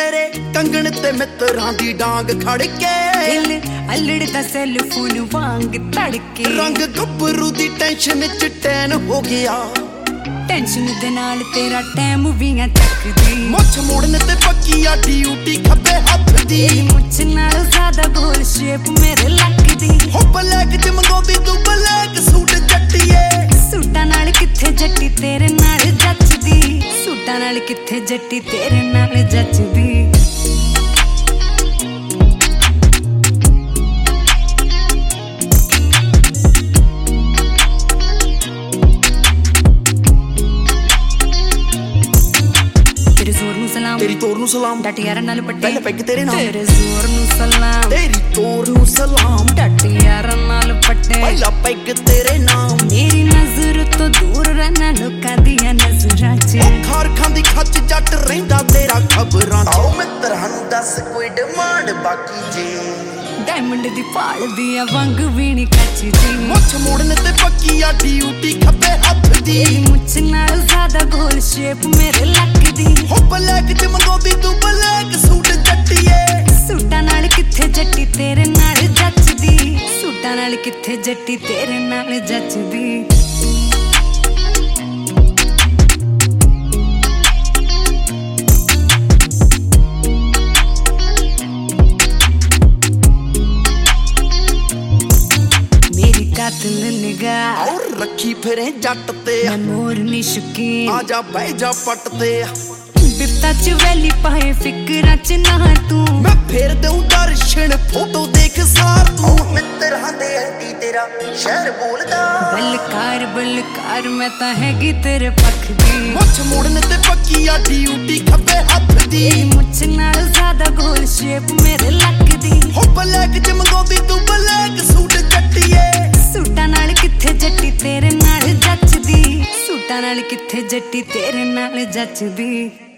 तेरे कंगन ते मित्रां दी डांग खड़ के दिल अल्लड़दा सेलफोन वांग तड़के रंग गब्बरू दी टेंशन च टैन हो गया टेंशन दे नाल तेरा टाइम भी ना चकदी मुछ मोड़ने ते पक्की आ ड्यूटी खब्बे हथ दी मुछ नाल ज्यादा गोल शेप मेरे लगदी हो ब्लैक च मंगोदी तू ब्लैक सूट जट्टिए सूटां नाल किथे जट्टी तेरे नाल जचदी सूटां नाल किथे जट्टी तेरे नाल जचदी तेरी तोर नू सलाम डट यार नाल पट्टे पहले पैग तेरे नाम तेरे जोर नू सलाम तेरी तोर नू सलाम डट यार नाल पट्टे पहला पैग तेरे नाम मेरी नजर तो दूर रहना लोकां दियां नजरां च खार खांदी खच जट रहिंदा तेरा खबरां च आओ मित्र हन दस कोई डिमांड बाकी जे डायमंड दी पाल दिया वंग भी नी कचदी मुछ मोड़ने ते पक्की आ ड्यूटी खब्बे हथ दी मुछ नाल ज्यादा गोल शेप मेरे लगदी हो ब्लैक च मंगोदी तू ब्लैक सूट जट्टिए सूटां नाल किथे जट्टी तेरे नाल जचदी सूटां नाल किथे जट्टी तेरे नाल जचदी कातिल निगाह और रखी फिरे जट ते मैं मोरनी शकीन आजा बह जा पट ते बिपता च वैली पाए फिकरां च ना तू मैं फेर दूं दर्शन फोटो देख सार तू मित्र हांदे हंडी तेरा शहर बोलदा बलकार मैं तां हैगी तेरे पख दी मुछ मोड़ने ते पक्की आ ड्यूटी खब्बे हथ दी मुछ नाल ज्यादा गोल शेप मेरे लगदी हो ब्लैक च मंगोदी तू ब्लैक सूट जट्टिए सूटां नाल किथे जट्टी तेरे नाल जचदी सूटां नाल किथे जट्टी तेरे नाल जचदी।